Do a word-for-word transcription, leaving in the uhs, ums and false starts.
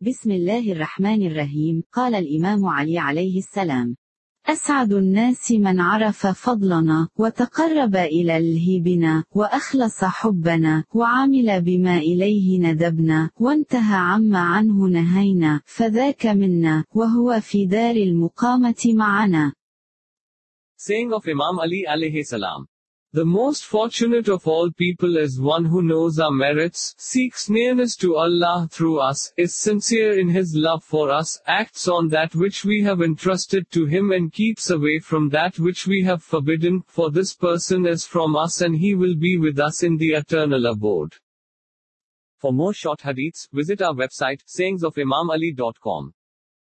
بسم الله الرحمن الرحيم. قال الإمام علي عليه السلام: أسعد الناس من عرف فضلنا، وتقرب إلى الهبنا، وأخلص حبنا، وعمل بما إليه ندبنا، وانتهى عما عنه نهينا، فذاك منا، وهو في دار المقامة معنا. Saying of Imam Ali alayhi salam. The most fortunate of all people is one who knows our merits, seeks nearness to Allah through us, is sincere in his love for us, acts on that which we have entrusted to him and keeps away from that which we have forbidden, for this person is from us and he will be with us in the eternal abode. For more short hadiths, visit our website, sayings of imam ali dot com.